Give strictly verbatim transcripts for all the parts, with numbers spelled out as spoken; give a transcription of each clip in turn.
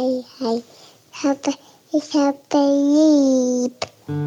Hi, hi. Ich habe, ich habe lieb.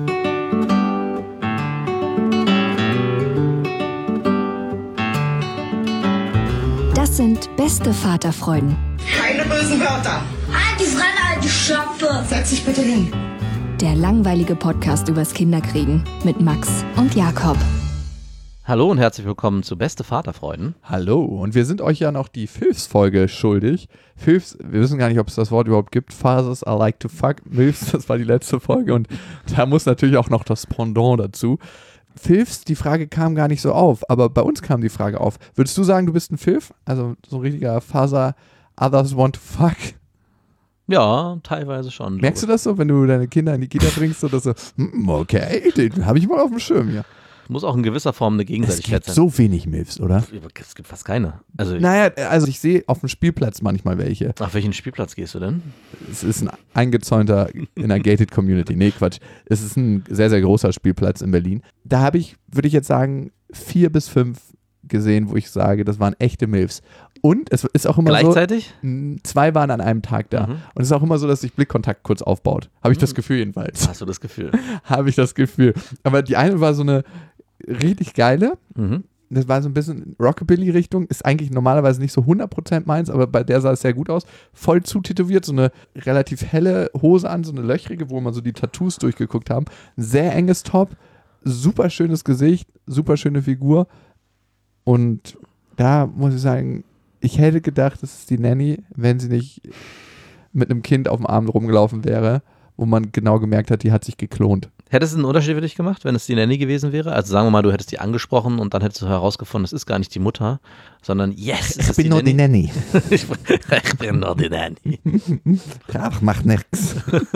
Das sind beste Vaterfreuden. Keine bösen Wörter. Alte Fremde, alte Schöpfe. Setz dich bitte hin. Der langweilige Podcast übers Kinderkriegen mit Max und Jakob. Hallo und herzlich willkommen zu Beste Vaterfreuden. Hallo, und wir sind euch ja noch die Filfs-Folge schuldig. Filfs, wir wissen gar nicht, ob es das Wort überhaupt gibt. Fathers I like to fuck. Milfs, das war die letzte Folge und da muss natürlich auch noch das Pendant dazu. Filfs, die Frage kam gar nicht so auf, aber bei uns kam die Frage auf. Würdest du sagen, du bist ein Filf? Also so ein richtiger Father others want to fuck? Ja, teilweise schon. Merkst du das so, wenn du deine Kinder in die Kita bringst, oder so, okay, den habe ich mal auf dem Schirm hier. Muss auch in gewisser Form eine Es Gegenseitigkeit gibt sein. so wenig Milfs, oder? Es gibt fast keine. Also, Naja, also ich sehe auf dem Spielplatz manchmal welche. auf welchen Spielplatz gehst du denn? Es ist ein eingezäunter in einer gated Community. Nee, Quatsch. Es ist ein sehr, sehr großer Spielplatz in Berlin. Da habe ich, würde ich jetzt sagen, vier bis fünf gesehen, wo ich sage, das waren echte Milfs. Und es ist auch immer Gleichzeitig? so, mh, zwei waren an einem Tag da. Mhm. Und es ist auch immer so, dass sich Blickkontakt kurz aufbaut. Habe ich das Gefühl jedenfalls. Hast du das Gefühl? Habe ich das Gefühl. Aber die eine war so eine richtig geile. Mhm. Das war so ein bisschen Rockabilly-Richtung. Ist eigentlich normalerweise nicht so hundert Prozent meins, aber bei der sah es sehr gut aus. Voll zutätowiert, so eine relativ helle Hose an, so eine löchrige, wo man so die Tattoos durchgeguckt haben. Ein sehr enges Top, super schönes Gesicht, super schöne Figur. Und da muss ich sagen, ich hätte gedacht, das ist die Nanny, wenn sie nicht mit einem Kind auf dem Arm rumgelaufen wäre, wo man genau gemerkt hat, die hat sich geklont. Hättest du einen Unterschied für dich gemacht, wenn es die Nanny gewesen wäre? Also sagen wir mal, du hättest die angesprochen und dann hättest du herausgefunden, es ist gar nicht die Mutter, sondern yes, es Ich ist bin die nur Nanny. die Nanny. ich, ich bin nur die Nanny. Ja, ich mach nix.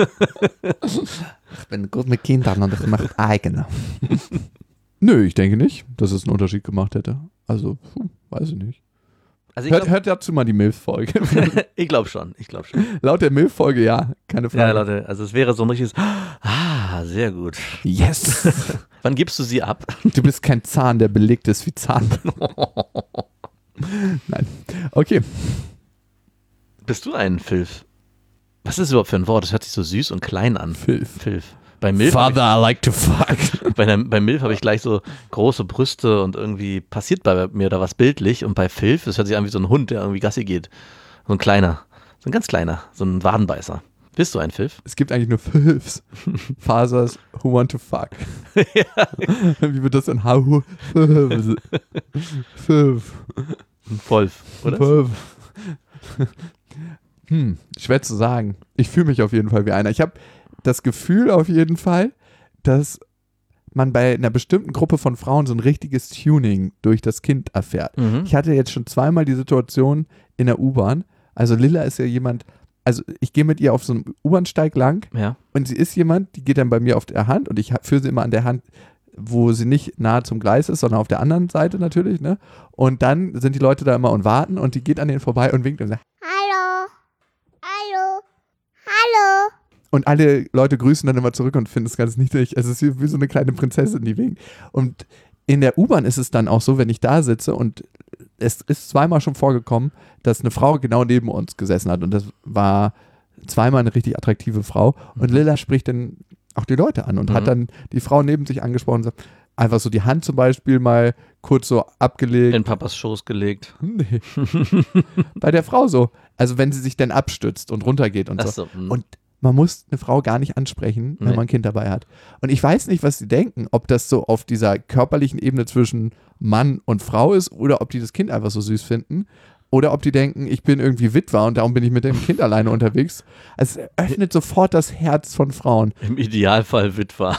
Ich bin gut mit Kindern und ich mach eigene. Nö, ich denke nicht, dass es einen Unterschied gemacht hätte. Also, puh, weiß ich nicht. Also ich Hört, glaube hört dazu mal die Milf-Folge. ich glaub schon, ich glaube schon. Laut der Milf-Folge, ja, keine Frage. Ja, Leute, also es wäre so ein richtiges, ah, sehr gut. Yes! Wann gibst du sie ab? Du bist kein Zahn, der belegt ist wie Zahn. Nein. Okay. Bist du ein Filf? Was ist das überhaupt für ein Wort? Das hört sich so süß und klein an. Filf. Filf. Bei Milf habe Father, I like to fuck. ich, bei, der, bei Milf hab ich gleich so große Brüste und irgendwie passiert bei mir da was bildlich. Und bei Filf, das hört sich an wie so ein Hund, der irgendwie Gassi geht. So ein kleiner, so ein ganz kleiner, so ein Wadenbeißer. Bist du ein Filf? Es gibt eigentlich nur Filfs. Fathers who want to fuck. Ja. Wie wird das denn? How? Filf. Ein Wolf, oder? Filf. Hm, schwer zu sagen. Ich fühle mich auf jeden Fall wie einer. Ich habe das Gefühl auf jeden Fall, dass man bei einer bestimmten Gruppe von Frauen so ein richtiges Tuning durch das Kind erfährt. Mhm. Ich hatte jetzt schon zweimal die Situation in der U-Bahn. Also Lilla ist ja jemand, also ich gehe mit ihr auf so einem U-Bahnsteig lang Ja. und sie ist jemand, die geht dann bei mir auf der Hand und ich führe sie immer an der Hand, wo sie nicht nahe zum Gleis ist, sondern auf der anderen Seite natürlich, ne? Und dann sind die Leute da immer und warten und die geht an denen vorbei und winkt und sagt, Hallo. Hallo. Hallo. und alle Leute grüßen dann immer zurück und finden es ganz niedlich. Also es ist wie, wie so eine kleine Prinzessin, die winkt. Und in der U-Bahn ist es dann auch so, wenn ich da sitze und es ist zweimal schon vorgekommen, dass eine Frau genau neben uns gesessen hat und das war zweimal eine richtig attraktive Frau und Lilla spricht dann auch die Leute an und Mhm. hat dann die Frau neben sich angesprochen und sagt, einfach so die Hand zum Beispiel mal kurz so abgelegt. In Papas Schoß gelegt. Nee. Bei der Frau so. Also wenn sie sich dann abstützt und runtergeht und Ach so. so, mhm. Und man muss eine Frau gar nicht ansprechen, wenn Nee. man ein Kind dabei hat. Und ich weiß nicht, was sie denken, ob das so auf dieser körperlichen Ebene zwischen Mann und Frau ist oder ob die das Kind einfach so süß finden. Oder ob die denken, ich bin irgendwie Witwer und darum bin ich mit dem Kind alleine unterwegs. Also es öffnet sofort das Herz von Frauen. Im Idealfall Witwer.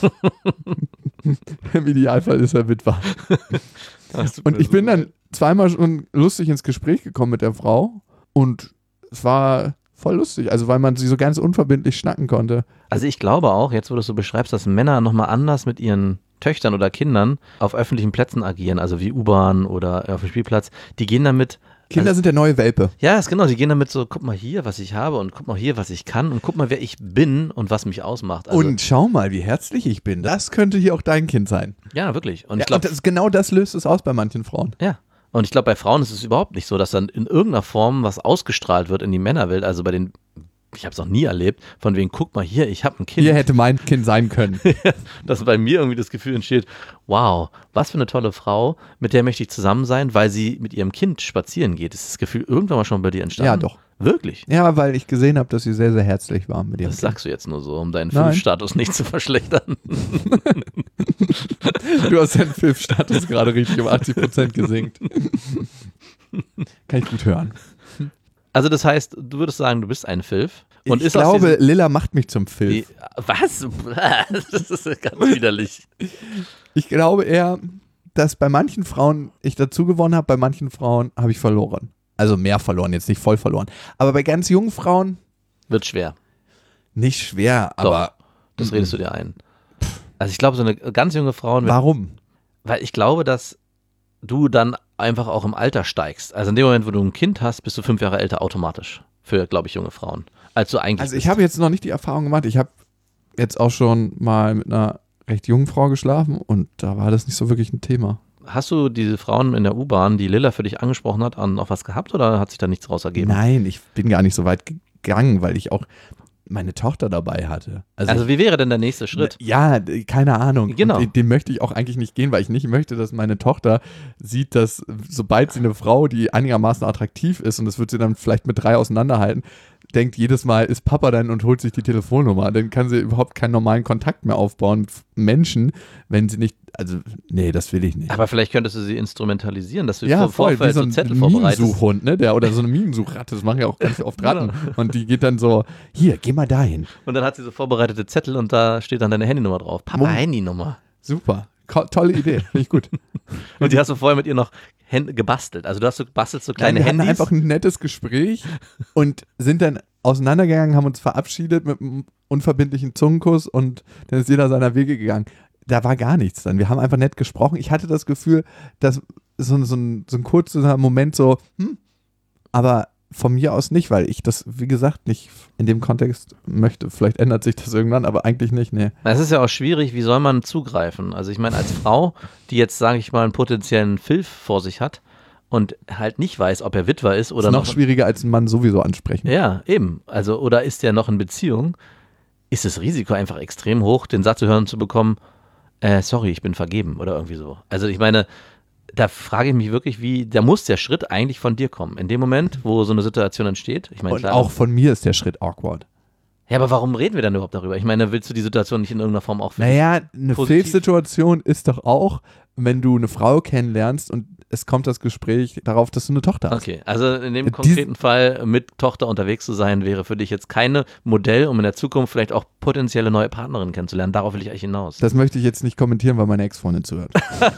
Im Idealfall ist er Witwer. Und ich bin dann zweimal schon lustig ins Gespräch gekommen mit der Frau und es war voll lustig, also weil man sie so ganz unverbindlich schnacken konnte. Also ich glaube auch, jetzt wo du es so beschreibst, dass Männer nochmal anders mit ihren Töchtern oder Kindern auf öffentlichen Plätzen agieren, also wie U-Bahn oder auf dem Spielplatz. Die gehen damit Kinder also, sind der neue Welpe. Ja, ist genau, die gehen damit so, guck mal hier, was ich habe und guck mal hier, was ich kann und guck mal, wer ich bin und was mich ausmacht. Also, Und schau mal, wie herzlich ich bin. Das könnte hier auch dein Kind sein. ja, wirklich. Und Ja, ich glaube, und das, genau das löst es aus bei manchen Frauen. ja. Und ich glaube, bei Frauen ist es überhaupt nicht so, dass dann in irgendeiner Form was ausgestrahlt wird in die Männerwelt. Also bei den ich habe es noch nie erlebt, von wegen, guck mal hier, ich habe ein Kind. Hier hätte mein Kind sein können. Dass bei mir irgendwie das Gefühl entsteht, wow, was für eine tolle Frau, mit der möchte ich zusammen sein, weil sie mit ihrem Kind spazieren geht. Ist das Gefühl irgendwann mal schon bei dir entstanden? Ja, doch. Wirklich? Ja, weil ich gesehen habe, dass sie sehr, sehr herzlich war mit ihrem Das Kind. sagst du jetzt nur so, um deinen Nein. Filmstatus nicht zu verschlechtern. Du hast deinen Filmstatus gerade richtig um achtzig Prozent gesenkt. Kann ich gut hören. Also das heißt, du würdest sagen, du bist ein Filf. Und ich ist aus glaube, diesem- Lilla macht mich zum Filf. Die, was? Das ist ganz widerlich. Ich glaube eher, dass bei manchen Frauen ich dazu gewonnen habe, bei manchen Frauen habe ich verloren. Also mehr verloren, jetzt nicht voll verloren. Aber bei ganz jungen Frauen Wird schwer. nicht schwer, Doch, aber das redest du dir ein. Also ich glaube, so eine ganz junge Frau, warum? weil ich glaube, dass du dann einfach auch im Alter steigst. Also in dem Moment, wo du ein Kind hast, bist du fünf Jahre älter automatisch. Für, glaube ich, junge Frauen. Als du eigentlich Also ich bist. habe jetzt noch nicht die Erfahrung gemacht. Ich habe jetzt auch schon mal mit einer recht jungen Frau geschlafen und da war das nicht so wirklich ein Thema. Hast du diese Frauen in der U-Bahn, die Lilla für dich angesprochen hat, an noch was gehabt oder hat sich da nichts raus ergeben? Nein, ich bin gar nicht so weit gegangen, weil ich auch meine Tochter dabei hatte. Also ich, wie wäre denn der nächste Schritt? Ja, d- keine Ahnung. Genau. Und Den, den möchte ich auch eigentlich nicht gehen, weil ich nicht möchte, dass meine Tochter sieht, dass sobald sie eine Frau, die einigermaßen attraktiv ist, und das wird sie dann vielleicht mit drei auseinanderhalten, denkt jedes Mal, ist Papa dann und holt sich die Telefonnummer. Dann kann sie überhaupt keinen normalen Kontakt mehr aufbauen mit Menschen, wenn sie nicht, also nee, das will ich nicht. Aber vielleicht könntest du sie instrumentalisieren, dass du ja, vor voll, wie Vorfeld so so ein Zettel vorbereitest. Minensuchhund, ne? Der, oder so eine Minensuchratte, das machen ja auch ganz oft Ratten. Und die geht dann so, hier, geh mal dahin. Und dann hat sie so vorbereitete Zettel und da steht dann deine Handynummer drauf. Papa, Mom- Handynummer. Super, Ko- tolle Idee, finde ich gut. Und die hast du vorher mit ihr noch Hän- gebastelt. Also du hast so gebastelt so kleine Nein, wir Handys. hatten einfach ein nettes Gespräch und sind dann auseinandergegangen, haben uns verabschiedet mit einem unverbindlichen Zungenkuss und dann ist jeder seiner Wege gegangen. Da war gar nichts dann. Wir haben einfach nett gesprochen. Ich hatte das Gefühl, dass so, so, ein, so ein kurzer Moment so, hm, aber von mir aus nicht, weil ich das, wie gesagt, nicht in dem Kontext möchte. Vielleicht ändert sich das irgendwann, aber eigentlich nicht, nee. Es ist ja auch schwierig, wie soll man zugreifen? Also ich meine, als Frau, die jetzt, sage ich mal, einen potenziellen Filf vor sich hat und halt nicht weiß, ob er Witwer ist oder Ist noch noch schwieriger als einen Mann sowieso ansprechen. Ja, eben. Also, oder ist der noch in Beziehung? Ist das Risiko einfach extrem hoch, den Satz zu hören zu bekommen, äh, sorry, ich bin vergeben oder irgendwie so. Also ich meine, da frage ich mich wirklich, wie, da muss der Schritt eigentlich von dir kommen. In dem Moment, wo so eine Situation entsteht. Ich meine, Und klar, auch von mir ist der Schritt awkward. ja, aber warum reden wir dann überhaupt darüber? Ich meine, willst du die Situation nicht in irgendeiner Form auch für dich- Naja, eine positiv? Filzsituation ist doch auch, wenn du eine Frau kennenlernst und es kommt das Gespräch darauf, dass du eine Tochter hast. Okay, also in dem Dies- konkreten Fall mit Tochter unterwegs zu sein, wäre für dich jetzt keine Modell, um in der Zukunft vielleicht auch potenzielle neue Partnerinnen kennenzulernen. Darauf will ich eigentlich hinaus. Das möchte ich jetzt nicht kommentieren, weil meine Ex-Freundin zuhört.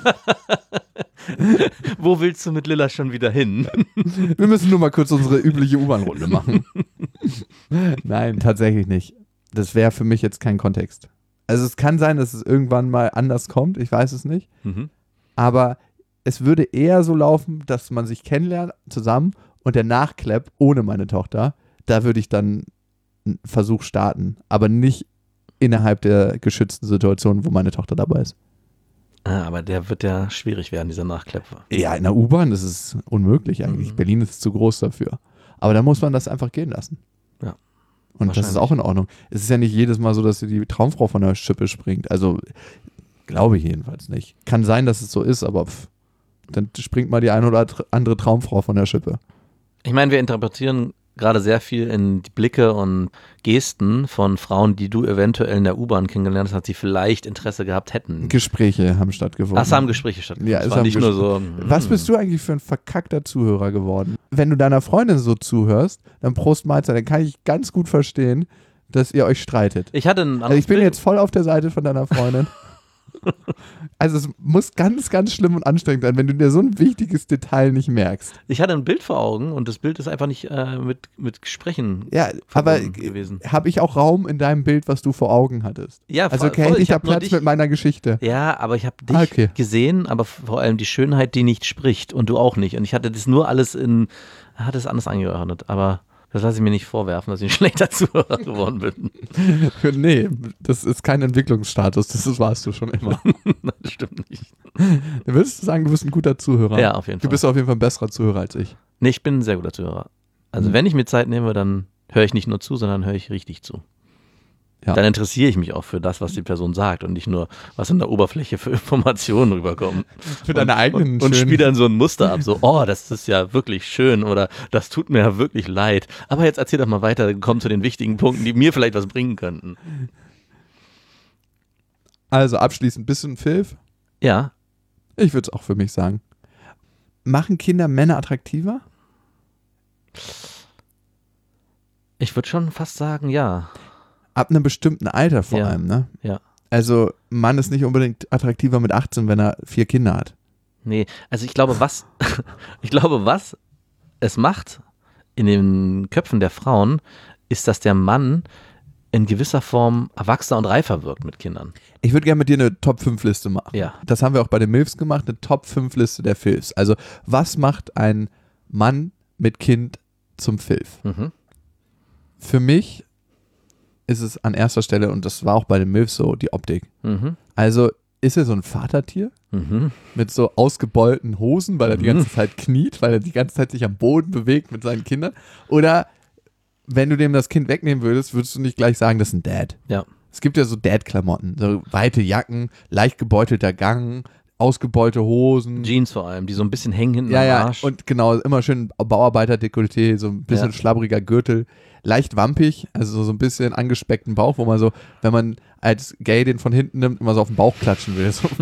Wo willst du mit Lilla schon wieder hin? Wir müssen nur mal kurz unsere übliche U-Bahn-Runde machen. Nein, tatsächlich nicht. Das wäre für mich jetzt kein Kontext. Also es kann sein, dass es irgendwann mal anders kommt, ich weiß es nicht. Mhm. Aber es würde eher so laufen, dass man sich kennenlernt zusammen und der Nachklapp ohne meine Tochter, da würde ich dann einen Versuch starten, aber nicht innerhalb der geschützten Situation, wo meine Tochter dabei ist. Ah, aber der wird ja schwierig werden, dieser Nachklapp. Ja, in der U-Bahn, das ist unmöglich eigentlich. Mhm. Berlin ist zu groß dafür. Aber da muss man das einfach gehen lassen. Ja, Und das ist wahrscheinlich. auch in Ordnung. Es ist ja nicht jedes Mal so, dass die Traumfrau von der Schippe springt. Also, glaube ich jedenfalls nicht. Kann sein, dass es so ist, aber pff, dann springt mal die eine oder andere Traumfrau von der Schippe. Ich meine, wir interpretieren gerade sehr viel in die Blicke und Gesten von Frauen, die du eventuell in der U-Bahn kennengelernt hast, die vielleicht Interesse gehabt hätten. Gespräche haben stattgefunden. Ach, es haben Gespräche stattgefunden. Ja, es es war haben nicht Ges- nur so. Was bist du eigentlich für ein verkackter Zuhörer geworden? Wenn du deiner Freundin so zuhörst, dann Prost Mahlzeit, dann kann ich ganz gut verstehen, dass ihr euch streitet. Ich hatte ein Also anderes ich bin Bild. jetzt voll auf der Seite von deiner Freundin. Also es muss ganz, ganz schlimm und anstrengend sein, wenn du dir so ein wichtiges Detail nicht merkst. Ich hatte ein Bild vor Augen und das Bild ist einfach nicht äh, mit, mit Gesprächen Ja, aber verbunden gewesen. habe ich auch Raum in deinem Bild, was du vor Augen hattest? Ja, Also voll, okay, voll. hätte ich Ich da hab nur Platz dich- mit meiner Geschichte. Ja, aber ich habe dich Ah, okay. gesehen, aber vor allem die Schönheit, die nicht spricht und du auch nicht. Und ich hatte das nur alles in, hatte es anders angeordnet, aber das lasse ich mir nicht vorwerfen, dass ich ein schlechter Zuhörer geworden bin. Nee, das ist kein Entwicklungsstatus, das ist- warst du schon immer. Nein, das stimmt nicht. Du würdest sagen, du bist ein guter Zuhörer. Ja, auf jeden Du Fall. bist auf jeden Fall ein besserer Zuhörer als ich. Nee, ich bin ein sehr guter Zuhörer. Also Mhm. wenn ich mir Zeit nehme, dann höre ich nicht nur zu, sondern höre ich richtig zu. Ja. Dann interessiere ich mich auch für das, was die Person sagt und nicht nur, was in der Oberfläche für Informationen rüberkommt. Für deine eigenen Und, und schönen- spiele dann so ein Muster ab, so, oh, das ist ja wirklich schön oder das tut mir ja wirklich leid. Aber jetzt erzähl doch mal weiter, komm zu den wichtigen Punkten, die mir vielleicht was bringen könnten. Also abschließend, bist du ein Filf? Ja, Ich würde es auch für mich sagen. Machen Kinder Männer attraktiver? ich würde schon fast sagen, ja. Ab einem bestimmten Alter vor Ja. allem, ne? Ja. Also, ein Mann ist nicht unbedingt attraktiver mit achtzehn, wenn er vier Kinder hat. Nee, also ich glaube, was, ich glaube, was es macht in den Köpfen der Frauen, ist, dass der Mann in gewisser Form erwachsener und reifer wirkt mit Kindern. Ich würde gerne mit dir eine Top fünf Liste machen. Ja. Das haben wir auch bei den Milfs gemacht, eine Top fünf Liste der Filfs. Also, was macht ein Mann mit Kind zum Filf? Mhm. Für mich ist es an erster Stelle, und das war auch bei den Milfs so, die Optik. Mhm. Also, ist er so ein Vatertier Mhm. mit so ausgebeulten Hosen, weil er die ganze Zeit kniet, weil er die ganze Zeit sich am Boden bewegt mit seinen Kindern? Oder wenn du dem das Kind wegnehmen würdest, würdest du nicht gleich sagen, das ist ein Dad. Ja. Es gibt ja so Dad-Klamotten, so weite Jacken, leicht gebeutelter Gang, ausgebeulte Hosen. Jeans vor allem, die so ein bisschen hängen hinten Ja, am ja, Arsch. und genau, immer schön Bauarbeiter-Dekolleté, so ein bisschen Ja. schlabbriger Gürtel, leicht wampig, also so ein bisschen angespeckten Bauch, wo man so, wenn man als Gay den von hinten nimmt, immer so auf den Bauch klatschen will. So.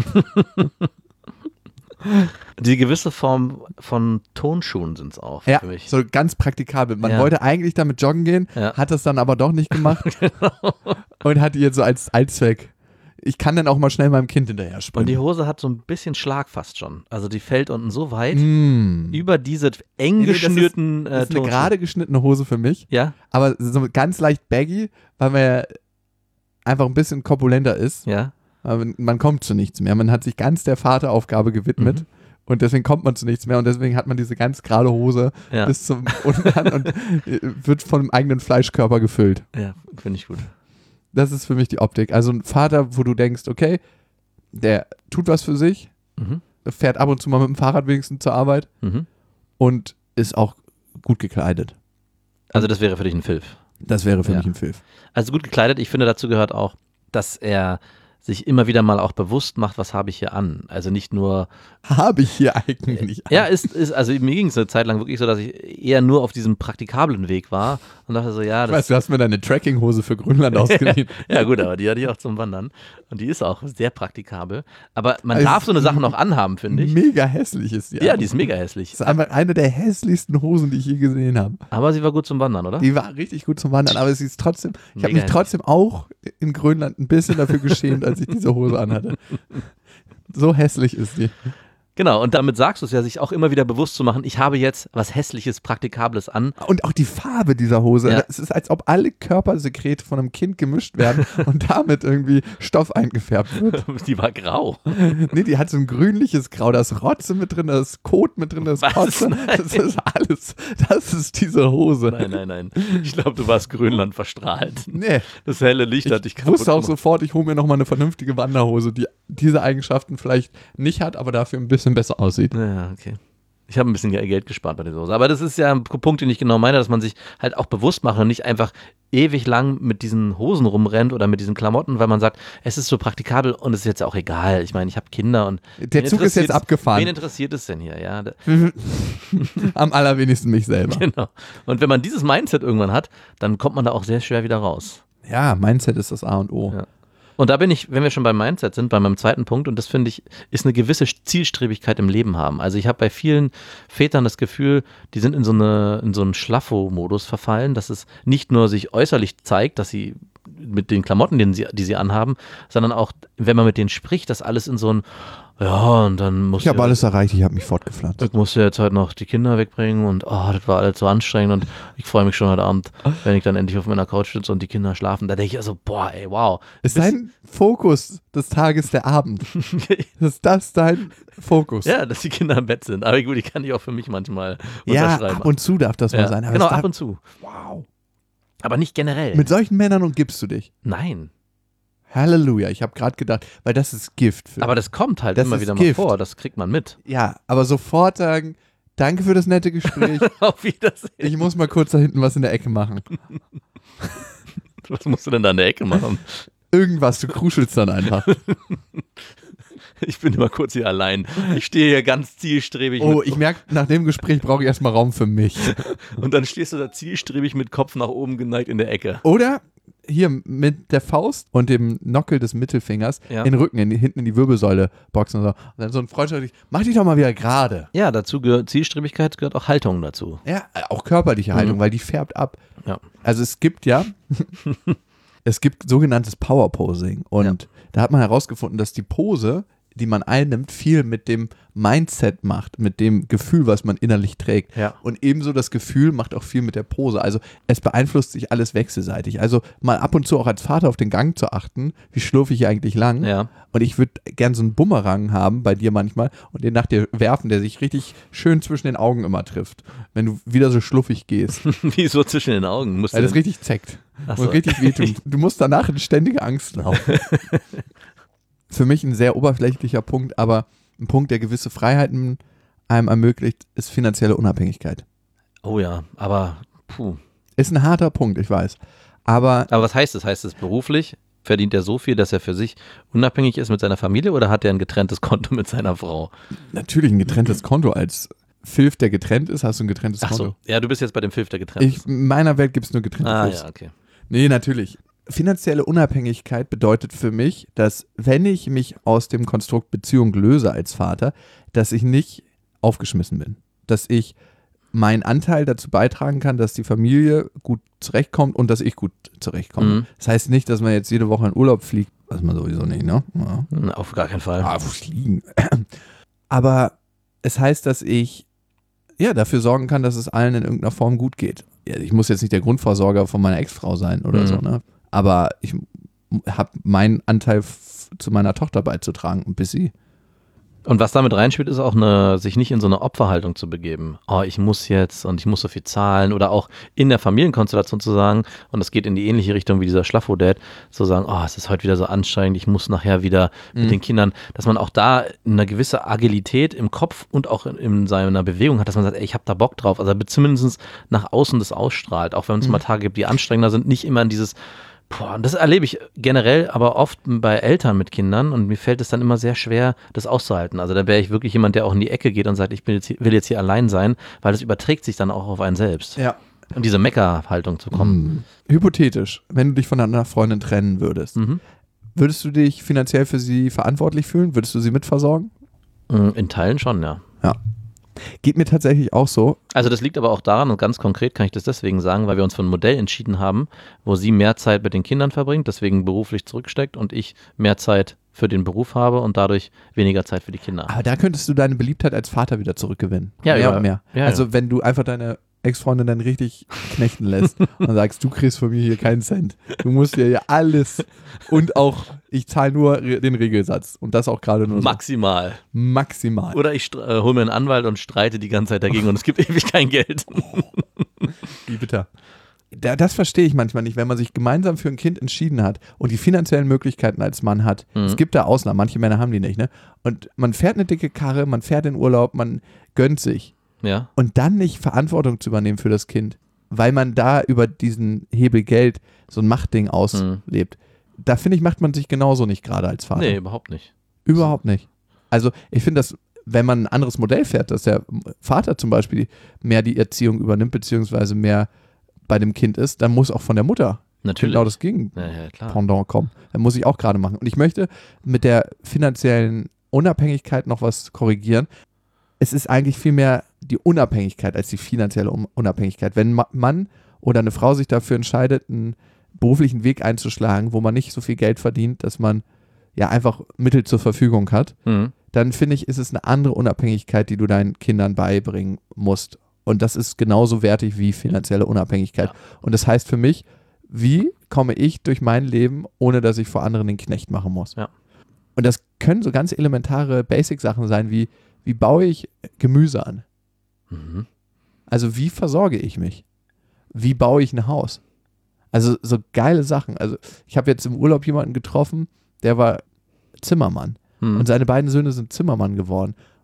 Die gewisse Form von Tonschuhen sind es auch Ja, für mich. so ganz praktikabel. Man Ja. wollte eigentlich damit joggen gehen, Ja. hat das dann aber doch nicht gemacht Genau. und hat die jetzt so als Allzweck. Ich kann dann auch mal schnell meinem Kind hinterher springen. Und die Hose hat so ein bisschen Schlag fast schon. Also die fällt unten so weit Mm. über diese eng Nee, nee, das ist- geschnürten Das äh, ist eine Tonschuhe. gerade geschnittene Hose für mich, Ja, aber so ganz leicht baggy, weil man ja einfach ein bisschen korpulenter ist. ja. Aber man kommt zu nichts mehr. Man hat sich ganz der Vateraufgabe gewidmet Mhm. und deswegen kommt man zu nichts mehr und deswegen hat man diese ganz gerade Hose Ja. bis zum unten an und äh, wird von dem eigenen Fleischkörper gefüllt. Ja, finde ich gut. Das ist für mich die Optik. Also ein Vater, wo du denkst, okay, der tut was für sich, Mhm. fährt ab und zu mal mit dem Fahrrad wenigstens zur Arbeit Mhm. und ist auch gut gekleidet. Also das wäre für dich ein Filf. Das wäre für Ja. mich ein Filf. Also gut gekleidet, ich finde, dazu gehört auch, dass er sich immer wieder mal auch bewusst macht, was habe ich hier an. Also nicht nur, Habe ich hier eigentlich. ja, ist, ist also mir ging es eine Zeit lang wirklich so, dass ich eher nur auf diesem praktikablen Weg war und dachte so, ja, Ich das weiß, du hast mir deine Trekkinghose für Grönland ausgeliehen. ja gut, aber die hatte ich auch zum Wandern und die ist auch sehr praktikabel. Aber man Also, darf so eine Sache noch anhaben, finde ich. Mega hässlich ist die. Ja, die ist mega hässlich. Das ist einfach eine der hässlichsten Hosen, die ich je gesehen habe. Aber sie war gut zum Wandern, oder? Die war richtig gut zum Wandern, aber sie ist trotzdem, ich habe Mega mich trotzdem auch in Grönland ein bisschen dafür geschämt, als ich diese Hose anhatte. So hässlich ist die. Genau, und damit sagst du es ja, sich auch immer wieder bewusst zu machen, ich habe jetzt was Hässliches, Praktikables an. Und auch die Farbe dieser Hose. Ja. Es ist, als ob alle Körpersekrete von einem Kind gemischt werden und damit irgendwie Stoff eingefärbt wird. Die war grau. Nee, die hat so ein grünliches Grau. Da ist Rotze mit drin, da ist Kot mit drin, da ist Was? Kotze. Nein. Das ist alles. Das ist diese Hose. Nein, nein, nein. Ich glaube, du warst Grönland verstrahlt. Nee. Das helle Licht hat dich Ich kaputt wusste auch gemacht. sofort, ich hole mir nochmal eine vernünftige Wanderhose, die diese Eigenschaften vielleicht nicht hat, aber dafür ein bisschen besser aussieht. Ja, okay. Ich habe ein bisschen Geld gespart bei der Hose. Aber das ist ja ein Punkt, den ich genau meine, dass man sich halt auch bewusst macht und nicht einfach ewig lang mit diesen Hosen rumrennt oder mit diesen Klamotten, weil man sagt, es ist so praktikabel und es ist jetzt auch egal. Ich meine, ich habe Kinder und Der wen Zug ist jetzt interessiert's- abgefahren. Wen interessiert es denn hier? Ja, da- Am allerwenigsten mich selber. genau. Und wenn man dieses Mindset irgendwann hat, dann kommt man da auch sehr schwer wieder raus. Ja, Mindset ist das A und O. Ja. Und da bin ich, wenn wir schon beim Mindset sind, bei meinem zweiten Punkt, und das finde ich, ist eine gewisse Zielstrebigkeit im Leben haben. Also ich habe bei vielen Vätern das Gefühl, die sind in so, eine, in so einen Schlaffo-Modus verfallen, dass es nicht nur sich äußerlich zeigt, dass sie mit den Klamotten, die sie, die sie anhaben, sondern auch, wenn man mit denen spricht, dass alles in so ein, ja, und dann muss Ich habe alles erreicht, ich habe mich fortgepflanzt. ich musste jetzt halt noch die Kinder wegbringen und oh, das war alles so anstrengend und ich freue mich schon heute Abend, wenn ich dann endlich auf meiner Couch sitze und die Kinder schlafen. Da denke ich also, boah, ey, wow. Ist dein Fokus des Tages der Abend? Ist das dein Fokus? Ja, dass die Kinder im Bett sind. Aber gut, ich kann die auch für mich manchmal Ja, unterschreiben. ab und zu darf das ja, mal sein. Aber genau, es darf, ab und zu. wow. Aber nicht generell. Mit solchen Männern umgibst du dich. Nein. Halleluja, ich habe gerade gedacht, weil das ist Gift. Für Aber das kommt halt Das immer ist wieder Gift. mal vor. Das kriegt man mit. ja, aber sofort sagen, Danke für das nette Gespräch. Auf Wiedersehen. Ich muss mal kurz da hinten was in der Ecke machen. Was musst du denn da in der Ecke machen? Irgendwas, du kruschelst dann einfach. Ich bin immer kurz hier allein. Ich stehe hier ganz zielstrebig. Oh, mit, ich merke, nach dem Gespräch brauche ich erstmal Raum für mich. Und dann stehst du da zielstrebig mit Kopf nach oben geneigt in der Ecke. Oder hier mit der Faust und dem Nockel des Mittelfingers Ja. in den Rücken, in, hinten in die Wirbelsäule boxen und so. Und dann so ein freundschaftlich, mach dich doch mal wieder gerade. Ja, dazu gehört Zielstrebigkeit, gehört auch Haltung dazu. Ja, auch körperliche Haltung, Mhm. weil die färbt ab. Ja. Also es gibt ja, es gibt sogenanntes Power-Posing und Ja. da hat man herausgefunden, dass die Pose, die man einnimmt, viel mit dem Mindset macht, mit dem Gefühl, was man innerlich trägt. Ja. Und ebenso das Gefühl macht auch viel mit der Pose. Also es beeinflusst sich alles wechselseitig. Also mal ab und zu auch als Vater auf den Gang zu achten, wie schlurfe ich hier eigentlich lang. Ja. Und ich würde gern so einen Bumerang haben bei dir manchmal und den nach dir werfen, der sich richtig schön zwischen den Augen immer trifft, wenn du wieder so schluffig gehst. Wie so zwischen den Augen. Musst Weil du das denn- richtig zeckt Ach und so. richtig wehtut. Du musst danach in ständige Angst laufen. Für mich ein sehr oberflächlicher Punkt, aber ein Punkt, der gewisse Freiheiten einem ermöglicht, ist finanzielle Unabhängigkeit. Oh ja, aber puh. Ist ein harter Punkt, ich weiß. Aber Aber was heißt das? Heißt es beruflich? Verdient er so viel, dass er für sich unabhängig ist mit seiner Familie oder hat er ein getrenntes Konto mit seiner Frau? natürlich ein getrenntes Konto. Als Filf, der getrennt ist, hast du ein getrenntes Ach Konto. so, ja, du bist jetzt bei dem Filf, der getrennt Ich, ist. in meiner Welt gibt es nur getrennte Ah Filfs. ja, okay. Nee, natürlich. Finanzielle Unabhängigkeit bedeutet für mich, dass wenn ich mich aus dem Konstrukt Beziehung löse als Vater, dass ich nicht aufgeschmissen bin. Dass ich meinen Anteil dazu beitragen kann, dass die Familie gut zurechtkommt und dass ich gut zurechtkomme. Mhm. Das heißt nicht, dass man jetzt jede Woche in Urlaub fliegt. Was man sowieso nicht, ne? Ja. Na, auf gar keinen Fall. Ah, fliegen. Aber es heißt, dass ich ja dafür sorgen kann, dass es allen in irgendeiner Form gut geht. Ja, ich muss jetzt nicht der Grundversorger von meiner Ex-Frau sein oder Mhm. so, ne? Aber ich habe meinen Anteil f- zu meiner Tochter beizutragen, ein bisschen. Und was damit reinspielt, ist auch eine, sich nicht in so eine Opferhaltung zu begeben. Oh, ich muss jetzt und ich muss so viel zahlen oder auch in der Familienkonstellation zu sagen, und das geht in die ähnliche Richtung wie dieser Schlaffo-Dad, zu sagen, oh, es ist heute wieder so anstrengend, ich muss nachher wieder mit Mhm. den Kindern, dass man auch da eine gewisse Agilität im Kopf und auch in, in seiner Bewegung hat, dass man sagt, ey, ich habe da Bock drauf, also zumindest nach außen das ausstrahlt, auch wenn es Mhm. mal Tage gibt, die anstrengender sind, nicht immer in dieses Boah, und das erlebe ich generell, aber oft bei Eltern mit Kindern und mir fällt es dann immer sehr schwer, das auszuhalten. Also da wäre ich wirklich jemand, der auch in die Ecke geht und sagt, ich bin jetzt hier, will jetzt hier allein sein, weil das überträgt sich dann auch auf einen selbst. Ja. Und diese Meckerhaltung zu kommen. Hypothetisch, wenn du dich von einer Freundin trennen würdest, Mhm. würdest du dich finanziell für sie verantwortlich fühlen? Würdest du sie mitversorgen? Mhm. In Teilen schon, ja. Ja. Geht mir tatsächlich auch so. Also das liegt aber auch daran, und ganz konkret kann ich das deswegen sagen, weil wir uns für ein Modell entschieden haben, wo sie mehr Zeit mit den Kindern verbringt, deswegen beruflich zurücksteckt und ich mehr Zeit für den Beruf habe und dadurch weniger Zeit für die Kinder. Aber da könntest du deine Beliebtheit als Vater wieder zurückgewinnen. Ja, mehr ja. und mehr. Ja, also ja. wenn du einfach deine Ex-Freundin dann richtig knechten lässt und sagst, du kriegst von mir hier keinen Cent. Du musst dir ja alles und auch, ich zahle nur re- den Regelsatz und das auch gerade nur so. Maximal. Maximal. Oder ich str- äh, hole mir einen Anwalt und streite die ganze Zeit dagegen und es gibt ewig kein Geld. Wie bitter. Da, das verstehe ich manchmal nicht, wenn man sich gemeinsam für ein Kind entschieden hat und die finanziellen Möglichkeiten als Mann hat. Mhm. Es gibt da Ausnahmen, manche Männer haben die nicht, ne? Und man fährt eine dicke Karre, man fährt in Urlaub, man gönnt sich. Ja. Und dann nicht Verantwortung zu übernehmen für das Kind, weil man da über diesen Hebel Geld so ein Machtding auslebt. Da finde ich, macht man sich genauso nicht gerade als Vater. Nee, überhaupt nicht. Überhaupt nicht. Also ich finde das, wenn man ein anderes Modell fährt, dass der Vater zum Beispiel mehr die Erziehung übernimmt, beziehungsweise mehr bei dem Kind ist, dann muss auch von der Mutter Natürlich. genau das Gegenpendant Ja, ja, klar. kommen. Dann muss ich auch gerade machen. Und ich möchte mit der finanziellen Unabhängigkeit noch was korrigieren. Es ist eigentlich viel mehr die Unabhängigkeit als die finanzielle Un- Unabhängigkeit. Wenn ein Mann oder eine Frau sich dafür entscheidet, einen beruflichen Weg einzuschlagen, wo man nicht so viel Geld verdient, dass man ja einfach Mittel zur Verfügung hat, Mhm. dann finde ich, ist es eine andere Unabhängigkeit, die du deinen Kindern beibringen musst. Und das ist genauso wertig wie finanzielle Unabhängigkeit. Ja. Und das heißt für mich, wie komme ich durch mein Leben, ohne dass ich vor anderen den Knecht machen muss? Ja. Und das können so ganz elementare Basic-Sachen sein, wie, wie baue ich Gemüse an? Mhm. Also wie versorge ich mich? Wie baue ich ein Haus? Also so geile Sachen. Also ich habe jetzt im Urlaub jemanden getroffen, der war Zimmermann. Mhm. Und seine beiden Söhne sind Zimmermann geworden.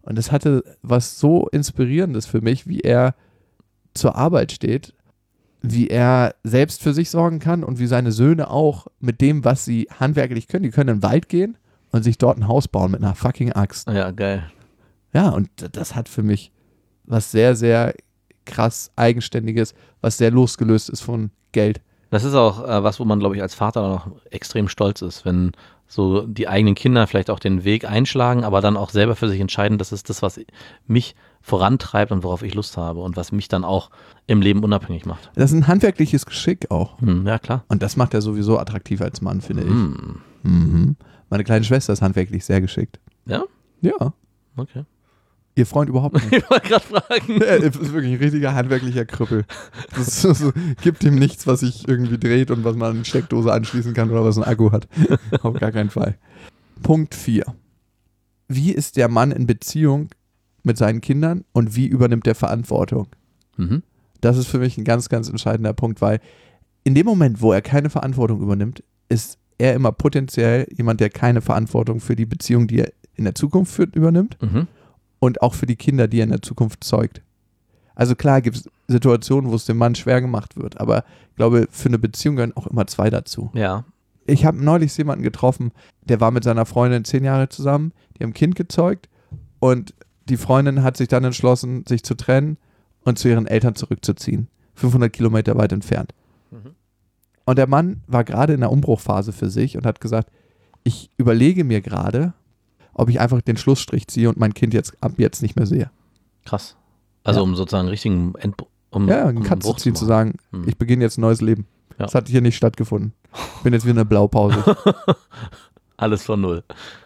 Und es hatte was so Inspirierendes für mich, wie er zur Arbeit steht, wie er selbst für sich sorgen kann und wie seine Söhne auch mit dem, was sie handwerklich können. Die können in den Wald gehen und sich dort ein Haus bauen mit einer fucking Axt. Ja, geil. Ja, und das hat für mich was sehr, sehr krass Eigenständiges, was sehr losgelöst ist von Geld. Das ist auch äh, was, wo man, glaube ich, als Vater noch extrem stolz ist, wenn so die eigenen Kinder vielleicht auch den Weg einschlagen, aber dann auch selber für sich entscheiden, das ist das, was mich vorantreibt und worauf ich Lust habe und was mich dann auch im Leben unabhängig macht. Das ist ein handwerkliches Geschick auch. Hm, ja, klar. Und das macht er sowieso attraktiv als Mann, finde ich. Hm. Mhm. Meine kleine Schwester ist handwerklich sehr geschickt. Ja? Ja. Okay. Ihr Freund überhaupt nicht. Ich wollte gerade fragen. Er ist wirklich ein richtiger handwerklicher Krüppel. Das so, so, gibt ihm nichts, was sich irgendwie dreht und was man an eine Steckdose anschließen kann oder was ein Akku hat. Auf gar keinen Fall. Punkt vier. Wie ist der Mann in Beziehung mit seinen Kindern und wie übernimmt er Verantwortung? Mhm. Das ist für mich ein ganz, ganz entscheidender Punkt, weil in dem Moment, wo er keine Verantwortung übernimmt, ist er immer potenziell jemand, der keine Verantwortung für die Beziehung, die er in der Zukunft führt, übernimmt. Mhm. Und auch für die Kinder, die er in der Zukunft zeugt. Also klar gibt es Situationen, wo es dem Mann schwer gemacht wird, aber ich glaube, für eine Beziehung gehören auch immer zwei dazu. Ja. Ich habe neulich jemanden getroffen, der war mit seiner Freundin zehn Jahre zusammen, die haben ein Kind gezeugt und die Freundin hat sich dann entschlossen, sich zu trennen und zu ihren Eltern zurückzuziehen. fünfhundert Kilometer weit entfernt. Mhm. Und der Mann war gerade in der Umbruchphase für sich und hat gesagt, ich überlege mir gerade, ob ich einfach den Schlussstrich ziehe und mein Kind jetzt ab jetzt nicht mehr sehe. Krass. Also Ja. um sozusagen einen richtigen End um, Ja, um einen Cut zu Bruch ziehen, zu machen. sagen, Hm. ich beginne jetzt ein neues Leben. Ja. Das hat hier nicht stattgefunden. Ich bin jetzt wieder in der Blaupause. Alles von null.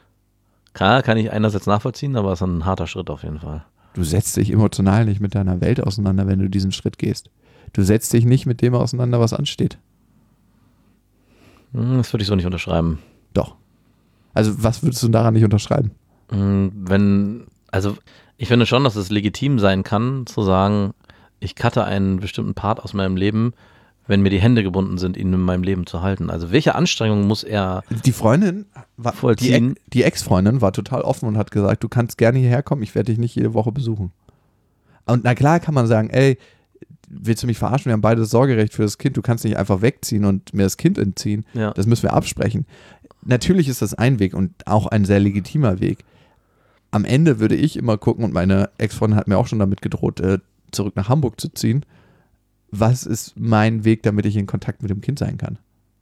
Klar, kann ich einerseits nachvollziehen, aber es ist ein harter Schritt auf jeden Fall. Du setzt dich emotional nicht mit deiner Welt auseinander, wenn du diesen Schritt gehst. Du setzt dich nicht mit dem auseinander, was ansteht. Hm, Das würde ich so nicht unterschreiben. Doch. Also was würdest du daran nicht unterschreiben? Hm, Wenn, also ich finde schon, dass es legitim sein kann, zu sagen, ich cutte einen bestimmten Part aus meinem Leben, wenn mir die Hände gebunden sind, ihn in meinem Leben zu halten. Also welche Anstrengung muss er Die Freundin, war, die, vollziehen? Ex- die Ex-Freundin war total offen und hat gesagt, du kannst gerne hierher kommen, ich werde dich nicht jede Woche besuchen. Und na klar kann man sagen, ey, willst du mich verarschen? Wir haben beide das Sorgerecht für das Kind, du kannst nicht einfach wegziehen und mir das Kind entziehen. Ja. Das müssen wir absprechen. Natürlich ist das ein Weg und auch ein sehr legitimer Weg. Am Ende würde ich immer gucken, und meine Ex-Freundin hat mir auch schon damit gedroht, äh, zurück nach Hamburg zu ziehen. Was ist mein Weg, damit ich in Kontakt mit dem Kind sein kann?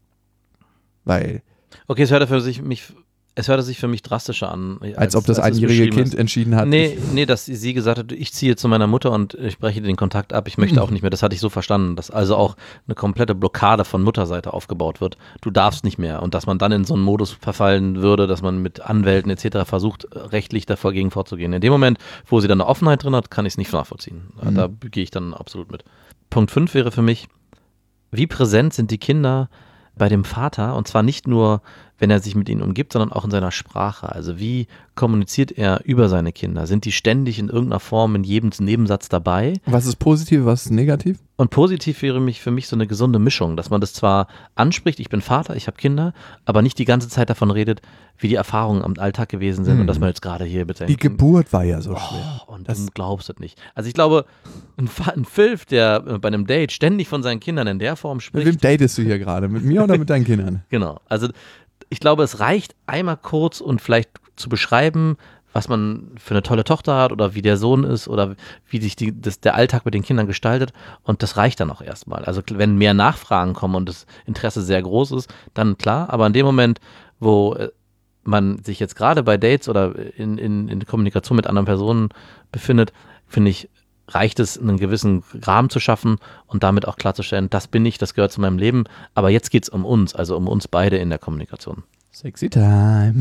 Weil, Okay, es hörte für sich mich, es hörte sich für mich drastischer an. Als, als ob das als es einjährige beschrieben Kind ist. entschieden hat. Nee, nee, dass sie gesagt hat, ich ziehe zu meiner Mutter und ich breche den Kontakt ab, ich möchte auch nicht mehr. Das hatte ich so verstanden, dass also auch eine komplette Blockade von Mutterseite aufgebaut wird. Du darfst nicht mehr und dass man dann in so einen Modus verfallen würde, dass man mit Anwälten et cetera versucht, rechtlich dagegen vorzugehen. In dem Moment, wo sie dann eine Offenheit drin hat, kann ich es nicht nachvollziehen. Mhm. Da gehe ich dann absolut mit. Punkt fünf wäre für mich, wie präsent sind die Kinder bei dem Vater, und zwar nicht nur, wenn er sich mit ihnen umgibt, sondern auch in seiner Sprache. Also wie kommuniziert er über seine Kinder? Sind die ständig in irgendeiner Form in jedem Nebensatz dabei? Was ist positiv, was ist negativ? Und positiv wäre mich für mich so eine gesunde Mischung, dass man das zwar anspricht, ich bin Vater, ich habe Kinder, aber nicht die ganze Zeit davon redet, wie die Erfahrungen am Alltag gewesen sind Hm. und dass man jetzt gerade hier bitte... Die Geburt war ja so schwer. Oh, und Das- du glaubst es nicht. Also ich glaube, ein, Fa- ein Filf, der äh, bei einem Date ständig von seinen Kindern in der Form Mit spricht, wem datest du hier gerade? Mit mir oder mit deinen Kindern? genau. Also ich glaube, es reicht einmal kurz und vielleicht zu beschreiben, was man für eine tolle Tochter hat oder wie der Sohn ist oder wie sich die, das, der Alltag mit den Kindern gestaltet, und das reicht dann auch erstmal. Also wenn mehr Nachfragen kommen und das Interesse sehr groß ist, dann klar, aber in dem Moment, wo äh, man sich jetzt gerade bei Dates oder in, in, in Kommunikation mit anderen Personen befindet, finde ich, reicht es, einen gewissen Rahmen zu schaffen und damit auch klarzustellen, das bin ich, das gehört zu meinem Leben, aber jetzt geht es um uns, also um uns beide in der Kommunikation. Sexy time.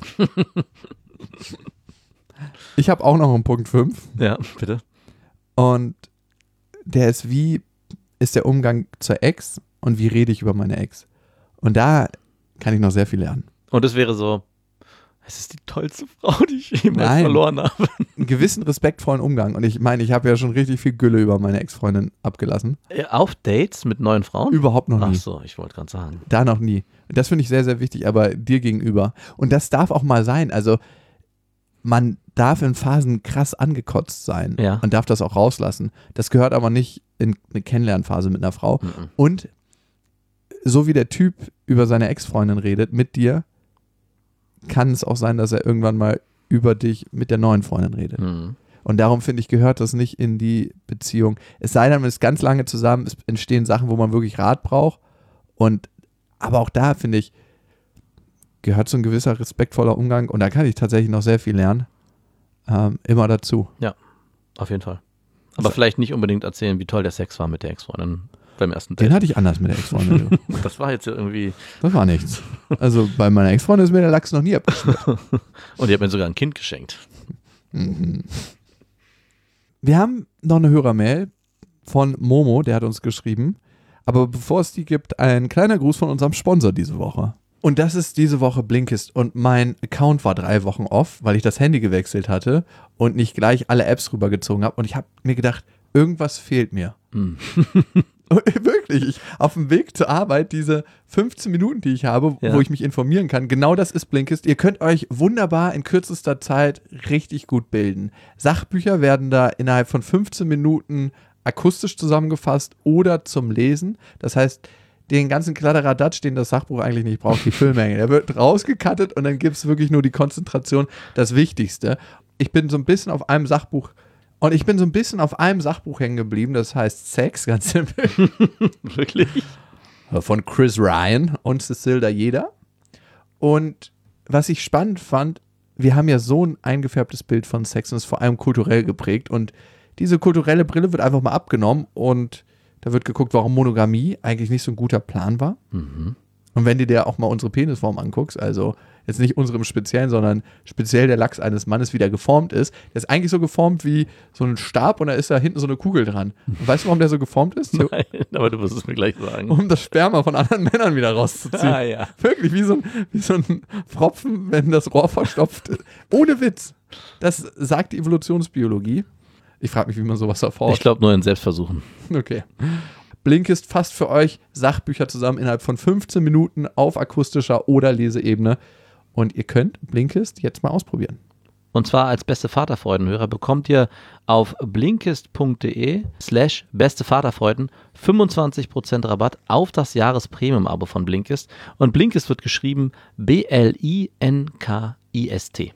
Ich habe auch noch einen Punkt fünf Ja, bitte. und der ist, wie ist der Umgang zur Ex und wie rede ich über meine Ex? Und da kann ich noch sehr viel lernen. Und es wäre so, es ist die tollste Frau, die ich jemals Nein. verloren habe. Einen gewissen respektvollen Umgang. Und ich meine, ich habe ja schon richtig viel Gülle über meine Ex-Freundin abgelassen. Äh, Auf Dates mit neuen Frauen? Überhaupt noch Ach nie. so, ich wollte gerade sagen. Da noch nie. Und das finde ich sehr, sehr wichtig, aber dir gegenüber. Und das darf auch mal sein. Also man darf in Phasen krass angekotzt sein. Ja. Man darf das auch rauslassen. Das gehört aber nicht in eine Kennenlernphase mit einer Frau. Mhm. Und so wie der Typ über seine Ex-Freundin redet, mit dir, kann es auch sein, dass er irgendwann mal über dich mit der neuen Freundin redet. Mhm. Und darum, finde ich, gehört das nicht in die Beziehung. Es sei denn, man ist ganz lange zusammen, es entstehen Sachen, wo man wirklich Rat braucht. Und aber auch da, finde ich, gehört so ein gewisser respektvoller Umgang. Und da kann ich tatsächlich noch sehr viel lernen. Ähm, immer dazu. Ja, auf jeden Fall. Aber vielleicht nicht unbedingt erzählen, wie toll der Sex war mit der Ex-Freundin beim ersten Date. Den hatte ich anders mit der Ex-Freundin. Das war jetzt ja irgendwie... Das war nichts. Also bei meiner Ex-Freundin ist mir der Lachs noch nie abgeschnitten. Und die hat mir sogar ein Kind geschenkt. Mhm. Wir haben noch eine Hörermail von Momo, der hat uns geschrieben. Aber bevor es die gibt, ein kleiner Gruß von unserem Sponsor diese Woche. Und das ist diese Woche Blinkist. Und mein Account war drei Wochen off, weil ich das Handy gewechselt hatte und nicht gleich alle Apps rübergezogen habe. Und ich habe mir gedacht, irgendwas fehlt mir. Mhm. Wirklich, ich, auf dem Weg zur Arbeit, diese fünfzehn Minuten, die ich habe, Ja. wo ich mich informieren kann, genau das ist Blinkist. Ihr könnt euch wunderbar in kürzester Zeit richtig gut bilden. Sachbücher werden da innerhalb von fünfzehn Minuten akustisch zusammengefasst oder zum Lesen. Das heißt, den ganzen Kladderadatsch, den das Sachbuch eigentlich nicht braucht, die Füllmenge, der wird rausgekattet und dann gibt es wirklich nur die Konzentration, das Wichtigste. Ich bin so ein bisschen auf einem Sachbuch Und ich bin so ein bisschen auf einem Sachbuch hängen geblieben, das heißt Sex, ganz simpel. Wirklich? Von Chris Ryan und Cecil Dajeda. Und was ich spannend fand, wir haben ja so ein eingefärbtes Bild von Sex und es ist vor allem kulturell geprägt. Und diese kulturelle Brille wird einfach mal abgenommen und da wird geguckt, warum Monogamie eigentlich nicht so ein guter Plan war. Mhm. Und wenn du dir auch mal unsere Penisform anguckst, also jetzt nicht unsere im Speziellen, sondern speziell der Lachs eines Mannes, wie der geformt ist, der ist eigentlich so geformt wie so ein Stab und da ist da hinten so eine Kugel dran. Und weißt du, warum der so geformt ist? So, Nein, aber du wirst es mir gleich sagen. um das Sperma von anderen Männern wieder rauszuziehen. Ah, ja. Wirklich, wie so, ein, wie so ein Pfropfen, wenn das Rohr verstopft ist. Ohne Witz. Das sagt die Evolutionsbiologie. Ich frage mich, wie man sowas erforscht. Ich glaube nur in Selbstversuchen. Okay. Blinkist fasst für euch Sachbücher zusammen innerhalb von fünfzehn Minuten auf akustischer oder Leseebene. Und ihr könnt Blinkist jetzt mal ausprobieren. Und zwar als beste Vaterfreudenhörer bekommt ihr auf blinkist.de slash beste Vaterfreuden fünfundzwanzig Prozent Rabatt auf das Jahres-Premium-Abo von Blinkist. Und Blinkist wird geschrieben B L I N K I S T.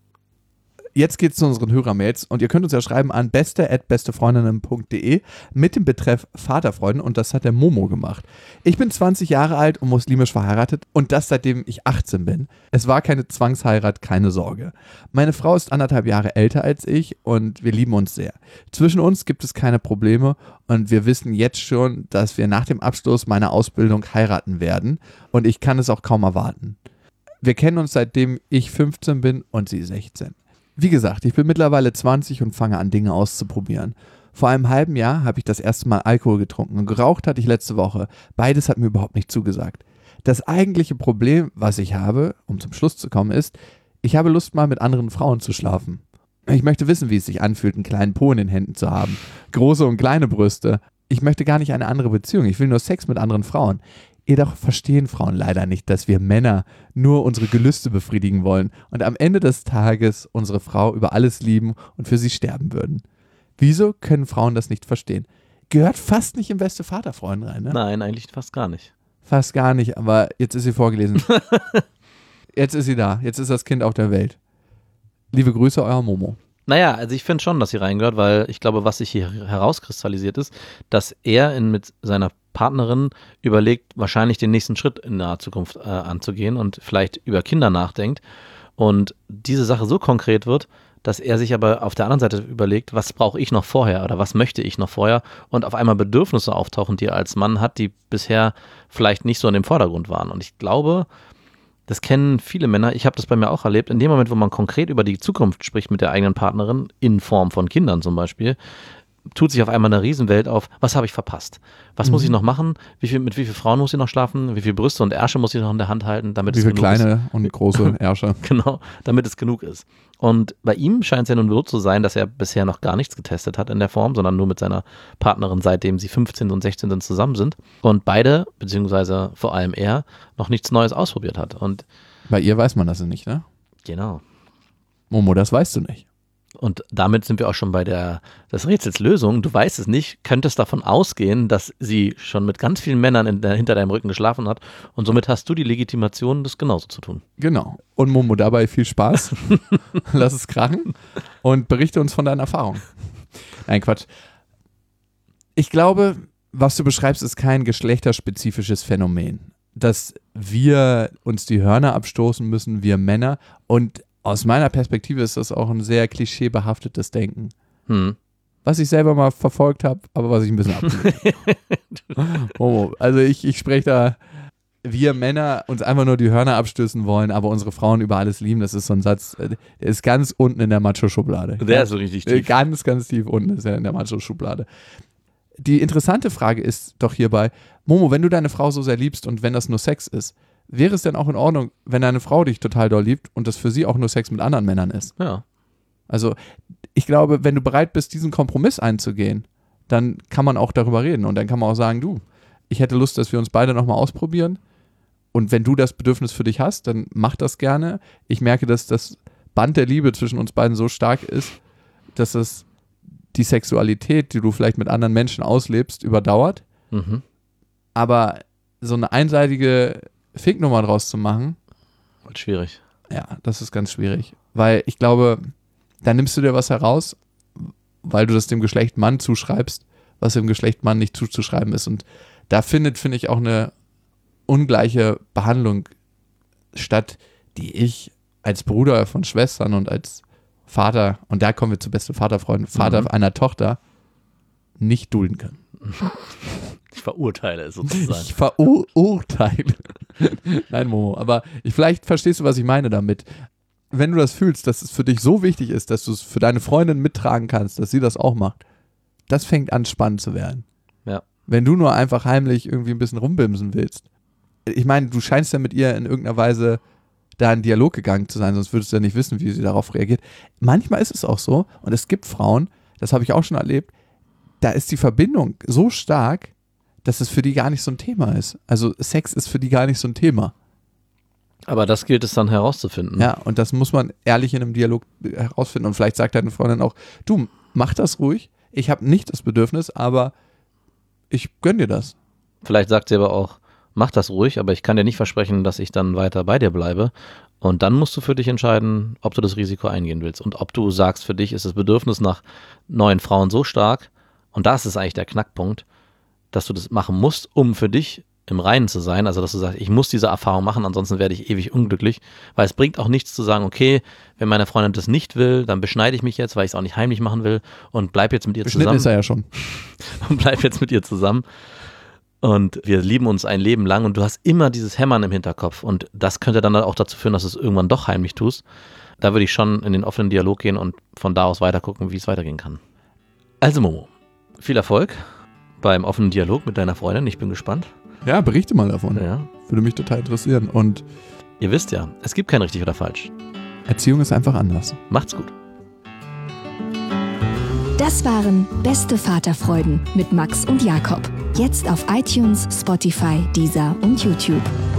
Jetzt geht's zu unseren Hörermails und ihr könnt uns ja schreiben an beste at bestefreundinnen punkt de mit dem Betreff Vaterfreuden und das hat der Momo gemacht. Ich bin zwanzig Jahre alt und muslimisch verheiratet und das seitdem ich achtzehn bin. Es war keine Zwangsheirat, keine Sorge. Meine Frau ist anderthalb Jahre älter als ich und wir lieben uns sehr. Zwischen uns gibt es keine Probleme und wir wissen jetzt schon, dass wir nach dem Abschluss meiner Ausbildung heiraten werden und ich kann es auch kaum erwarten. Wir kennen uns seitdem ich fünfzehn bin und sie sechzehn. Wie gesagt, ich bin mittlerweile zwanzig und fange an, Dinge auszuprobieren. Vor einem halben Jahr habe ich das erste Mal Alkohol getrunken und geraucht hatte ich letzte Woche. Beides hat mir überhaupt nicht zugesagt. Das eigentliche Problem, was ich habe, um zum Schluss zu kommen, ist, ich habe Lust, mal mit anderen Frauen zu schlafen. Ich möchte wissen, wie es sich anfühlt, einen kleinen Po in den Händen zu haben. Große und kleine Brüste. Ich möchte gar nicht eine andere Beziehung. Ich will nur Sex mit anderen Frauen. Jedoch verstehen Frauen leider nicht, dass wir Männer nur unsere Gelüste befriedigen wollen und am Ende des Tages unsere Frau über alles lieben und für sie sterben würden. Wieso können Frauen das nicht verstehen? Gehört fast nicht in beste Vaterfreuden rein, ne? Nein, eigentlich fast gar nicht. Fast gar nicht, aber jetzt ist sie vorgelesen. Jetzt ist sie da. Jetzt ist das Kind auf der Welt. Liebe Grüße, euer Momo. Naja, also ich finde schon, dass sie reingehört, weil ich glaube, was sich hier herauskristallisiert ist, dass er in, mit seiner Partnerin überlegt, wahrscheinlich den nächsten Schritt in naher Zukunft äh, anzugehen und vielleicht über Kinder nachdenkt und diese Sache so konkret wird, dass er sich aber auf der anderen Seite überlegt, was brauche ich noch vorher oder was möchte ich noch vorher und auf einmal Bedürfnisse auftauchen, die er als Mann hat, die bisher vielleicht nicht so in dem Vordergrund waren. Und ich glaube, das kennen viele Männer, ich habe das bei mir auch erlebt, in dem Moment, wo man konkret über die Zukunft spricht mit der eigenen Partnerin, in Form von Kindern zum Beispiel, tut sich auf einmal eine Riesenwelt auf, was habe ich verpasst? Was mhm. muss ich noch machen? Wie viel, mit wie vielen Frauen muss ich noch schlafen? Wie viele Brüste und Ärsche muss ich noch in der Hand halten, damit wie es viele genug ist? kleine und große Ärsche. Genau, damit es genug ist. Und bei ihm scheint es ja nun so zu sein, dass er bisher noch gar nichts getestet hat in der Form, sondern nur mit seiner Partnerin, seitdem sie fünfzehn und sechzehn sind, zusammen sind. Und beide, beziehungsweise vor allem er, noch nichts Neues ausprobiert hat. Und bei ihr weiß man das nicht, ne? genau. Momo, das weißt du nicht. Und damit sind wir auch schon bei der des Rätsels Lösung. Du weißt es nicht, könntest davon ausgehen, dass sie schon mit ganz vielen Männern in der, hinter deinem Rücken geschlafen hat und somit hast du die Legitimation, das genauso zu tun. Genau. Und Momo, dabei viel Spaß. Lass es krachen und berichte uns von deinen Erfahrungen. Nein, Quatsch. Ich glaube, was du beschreibst, ist kein geschlechterspezifisches Phänomen. Dass wir uns die Hörner abstoßen müssen, wir Männer. Und aus meiner Perspektive ist das auch ein sehr klischeebehaftetes Denken. Hm. Was ich selber mal verfolgt habe, aber was ich ein bisschen abgelehnt habe. Oh, also ich, ich spreche da, wir Männer uns einfach nur die Hörner abstößen wollen, aber unsere Frauen über alles lieben. Das ist so ein Satz, der ist ganz unten in der Macho-Schublade. Der ist so richtig tief. Ganz, ganz tief unten ist er in der Macho-Schublade. Die interessante Frage ist doch hierbei, Momo, wenn du deine Frau so sehr liebst und wenn das nur Sex ist, wäre es denn auch in Ordnung, wenn deine Frau dich total doll liebt und das für sie auch nur Sex mit anderen Männern ist? Ja. Also ich glaube, wenn du bereit bist, diesen Kompromiss einzugehen, dann kann man auch darüber reden und dann kann man auch sagen, du, ich hätte Lust, dass wir uns beide nochmal ausprobieren und wenn du das Bedürfnis für dich hast, dann mach das gerne. Ich merke, dass das Band der Liebe zwischen uns beiden so stark ist, dass es die Sexualität, die du vielleicht mit anderen Menschen auslebst, überdauert. Mhm. Aber so eine einseitige Ficknummer draus zu machen, Wird schwierig. ja, das ist ganz schwierig. Weil ich glaube, da nimmst du dir was heraus, weil du das dem Geschlecht Mann zuschreibst, was dem Geschlecht Mann nicht zuzuschreiben ist. Und da findet, finde ich, auch eine ungleiche Behandlung statt, die ich als Bruder von Schwestern und als Vater, und da kommen wir zu beste Vaterfreunden, Vater Mhm. einer Tochter, nicht dulden kann. Ich verurteile es sozusagen. Ich verurteile. Nein, Momo, aber ich, vielleicht verstehst du, was ich meine damit. Wenn du das fühlst, dass es für dich so wichtig ist, dass du es für deine Freundin mittragen kannst, dass sie das auch macht, das fängt an spannend zu werden. Ja. Wenn du nur einfach heimlich irgendwie ein bisschen rumbimsen willst. Ich meine, du scheinst ja mit ihr in irgendeiner Weise da in Dialog gegangen zu sein, sonst würdest du ja nicht wissen, wie sie darauf reagiert. Manchmal ist es auch so, und es gibt Frauen, das habe ich auch schon erlebt, da ist die Verbindung so stark, dass es für die gar nicht so ein Thema ist. Also Sex ist für die gar nicht so ein Thema. Aber das gilt es dann herauszufinden. Ja, und das muss man ehrlich in einem Dialog herausfinden. Und vielleicht sagt deine Freundin auch, du, mach das ruhig, ich habe nicht das Bedürfnis, aber ich gönn dir das. Vielleicht sagt sie aber auch, mach das ruhig, aber ich kann dir nicht versprechen, dass ich dann weiter bei dir bleibe. Und dann musst du für dich entscheiden, ob du das Risiko eingehen willst. Und ob du sagst, für dich ist das Bedürfnis nach neuen Frauen so stark, und das ist eigentlich der Knackpunkt, dass du das machen musst, um für dich im Reinen zu sein. Also dass du sagst, ich muss diese Erfahrung machen, ansonsten werde ich ewig unglücklich. Weil es bringt auch nichts zu sagen, okay, wenn meine Freundin das nicht will, dann beschneide ich mich jetzt, weil ich es auch nicht heimlich machen will und bleib jetzt mit ihr Beschnitten zusammen. ist er ja schon. Und bleib jetzt mit ihr zusammen. Und wir lieben uns ein Leben lang und du hast immer dieses Hämmern im Hinterkopf und das könnte dann auch dazu führen, dass du es irgendwann doch heimlich tust. Da würde ich schon in den offenen Dialog gehen und von da aus weiter gucken, wie es weitergehen kann. Also Momo, viel Erfolg beim offenen Dialog mit deiner Freundin. Ich bin gespannt. Ja, berichte mal davon. Ja. Würde mich total interessieren. Und Ihr wisst ja, es gibt kein richtig oder falsch. Erziehung ist einfach anders. Macht's gut. Das waren Beste Vaterfreuden mit Max und Jakob. Jetzt auf iTunes, Spotify, Deezer und YouTube.